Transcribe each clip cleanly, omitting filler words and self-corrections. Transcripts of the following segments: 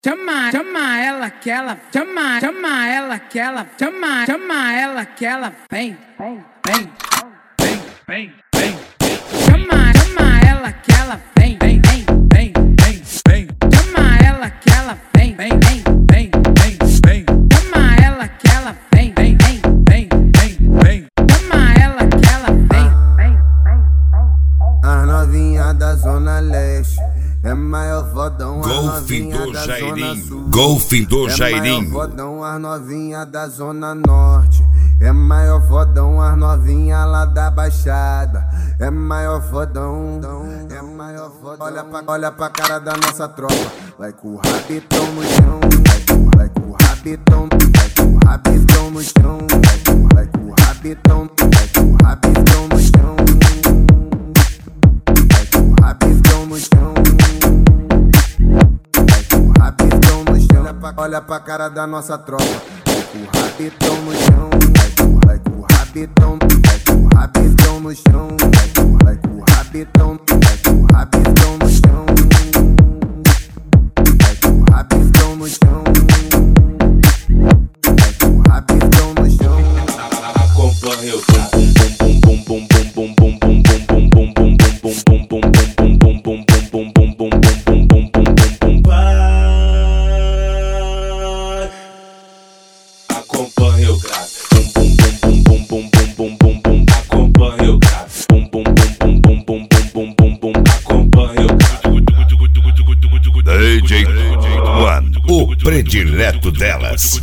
Chama ela que ela, chama ela que ela, chama ela que ela vem. Chama ela que ela vem. Chama ela que ela vem. Chama ela que ela vem. Chama ela que ela vem. As novinhas da Zona Leste é maior fodão, Golfinho do Jairinho. Golfinho do Jairinho. É maior fodão, as novinhas da Zona Norte. É maior fodão, as novinhas lá da Baixada. É maior fodão, é maior fodão. Olha pra cara da nossa tropa. Vai com o rabitão no chão. Vai com o rabitão, vai com o rabitão no chão. Vai com o rabitão, vai com o rabitão no chão. Vai com o rabitão no chão. Olha pra cara da nossa tropa. Vai com o rabitão no chão. Vai com o rabitão, vai com o rabitão no chão. Vai com o rabitão, vai com o rabitão no chão. Vai com o rabitão no chão. Vai com o rabitão no chão. Acompanha o bum bum bum bum bum bum bum bum bum bum bum bum bum bum bum bum bum bum bum. Acompanha o grave, bum bum bum bum bum bum bum. Acompanha o grave, bum bum bum bum bum bum bum bum. Acompanha o grave. DJ One, o predileto delas.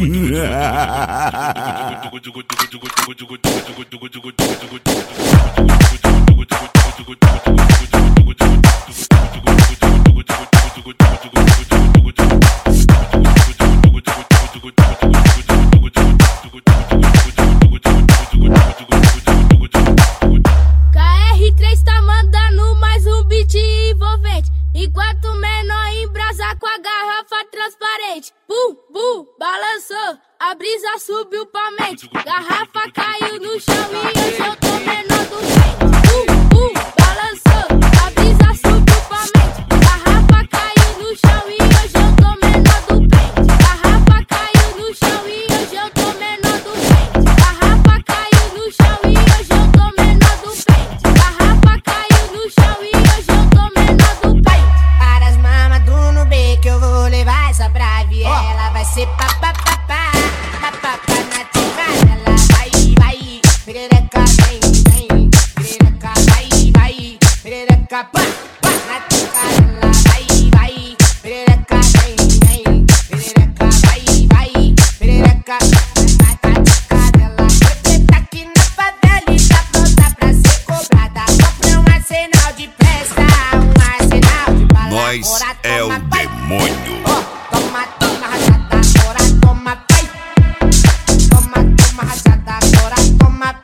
KR3 tá mandando mais um beat envolvente, enquanto o menor embrasa com a garrafa transparente. Balançou, a brisa subiu pra mente, garrafa caiu no chão e hoje eu tô menor do crente. Balançou, a brisa subiu pra mente, garrafa caiu no chão e hoje eu tô menor do crente. Garrafa caiu no chão e hoje eu tô menor do crente. Garrafa caiu no chão e hoje eu tô menor do crente. Garrafa caiu no chão e hoje eu tô menor do crente. Para as mamas do Nubê que eu vou levar essa pra viela. Vai ser papapá na ticada. Ela vai, perereca vem, perereca vai, perereca pá, na ticada. Ela vai, perereca vem, perereca vai, perereca na ticada. Ela foi preta aqui na favela e tá pronta pra ser cobrada. Compre um arsenal de pressa, um arsenal de bala. Nós é o demônio. Toma rajada, agora toma, vai. Toma rajada, agora toma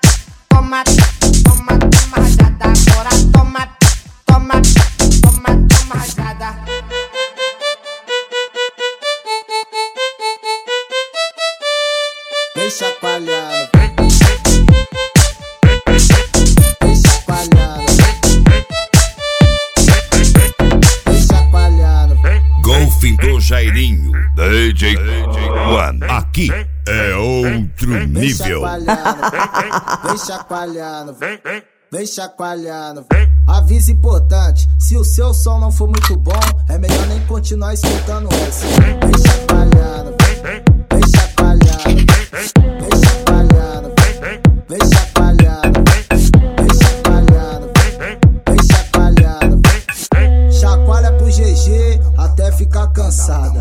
rajada, agora toma rajada. Vem chacoalhando. Vem chacoalhando. Vem chacoalhando. Golfinho do Jairinho. DJ One. Aqui é outro nível. Vem chacoalhando. Vem chacoalhando. Aviso importante: se o seu som não for muito bom, é melhor nem continuar escutando esse. Vem chacoalhando. Vem chacoalhando. Vem chacoalhando. Vem chacoalhando. Vem chacoalhando. Vem chacoalhando. Chacoalha pro GG até ficar cansada.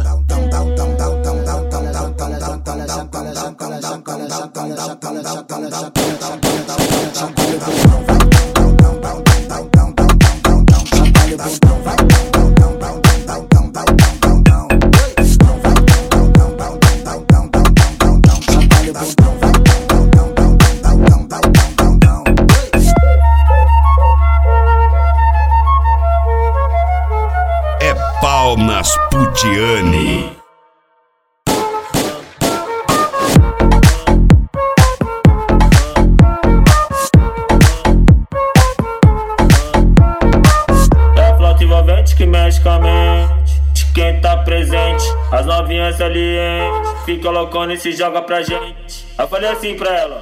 É pau nas Putiane. É flauta envolvente que mexe com a mente. Quem tá presente As novinhas ali, hein, fica loucona e se joga pra gente. Eu falei assim pra ela.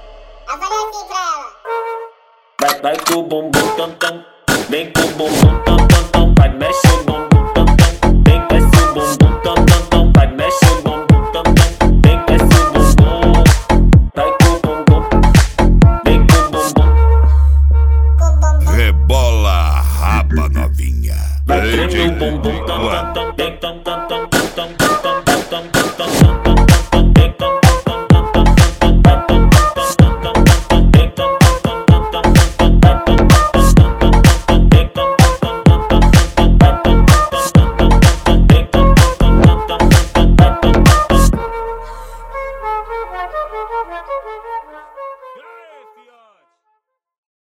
Vai com o bumbum tam tam, vem com o bumbum tam tam tam, vai mexe o bumbum tam tam, vem com esse bumbum tam tam tam, vai mexe o bumbum tam tam, vem com esse bumbum, vai com o bumbum, vem com o bumbum. Rebola a raba novinha. Vai tremer o bumbum tam tam tam, tam tam.